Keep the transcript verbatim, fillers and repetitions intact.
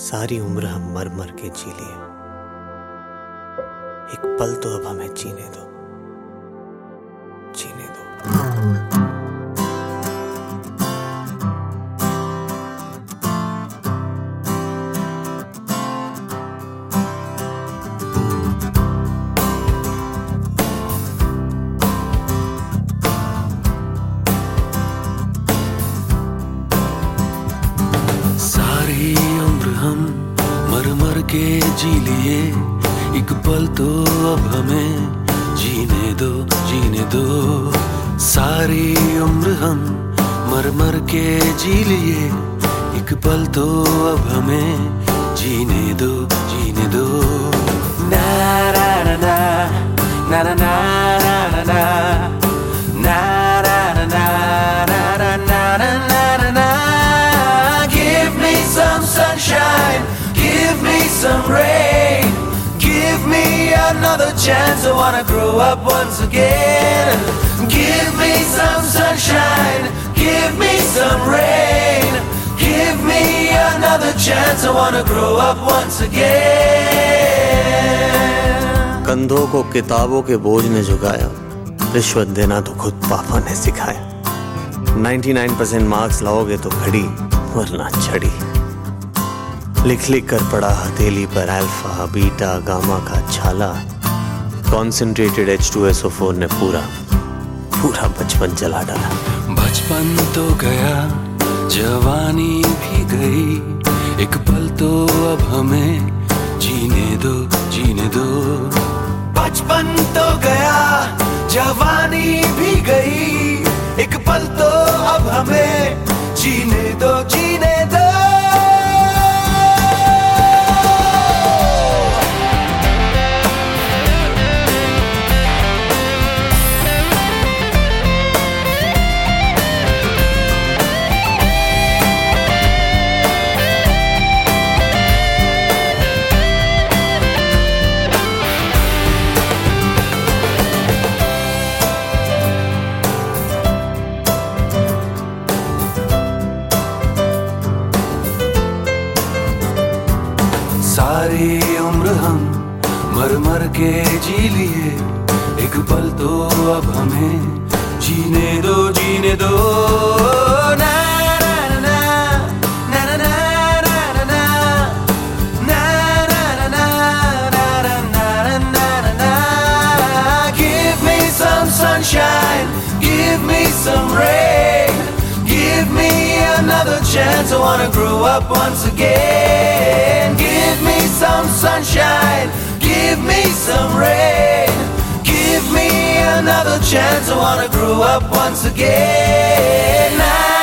सारी उम्र हम मर मर के जी लिए, एक पल तो अब हमें जीने दो, जीने दो। सारी उम्र हम मर मर के जी लिए, एक पल तो अब हमें जीने दो, जीने दो। सारी उम्र हम मर मर के जी लिए, एक पल तो अब हमें जीने दो, जीने दो। ना ना ना ना ना ना ना ना ना ना ना ना ना ना ना। Give me some sunshine, give me some rain, give me another chance. I wanna grow up once again. Give me some sunshine, give me some rain, give me another chance. I wanna grow up once again. कंधों को किताबों के बोझ ने झुकाया, रिश्वत देना तो खुद पापा ने सिखाया। निन्यानवे परसेंट मार्क्स लाओगे तो घड़ी वरना छड़ी। लिख लिख कर पड़ा हथेली पर अल्फा बीटा गामा का छाला। Concentrated H two S O four ने पूरा पूरा बचपन जला डाला। बचपन तो गया, जवानी भी गई, एक पल तो अब हमें जीने दो, जीने दो। बचपन तो गया, जवानी भी गई, एक पल तो अब हमें जीने दो, जीने दो। सारी उम्र हम मर मर के जी लिए, एक पल तो अब हमें जीने दो, जीने दो। ना ना ना ना ना ना ना ना ना ना ना ना ना। Give me some sunshine, give me some rain, give me another chance. I wanna grow up once again. Give me some sunshine, give me some rain, give me another chance. I wanna grow up once again.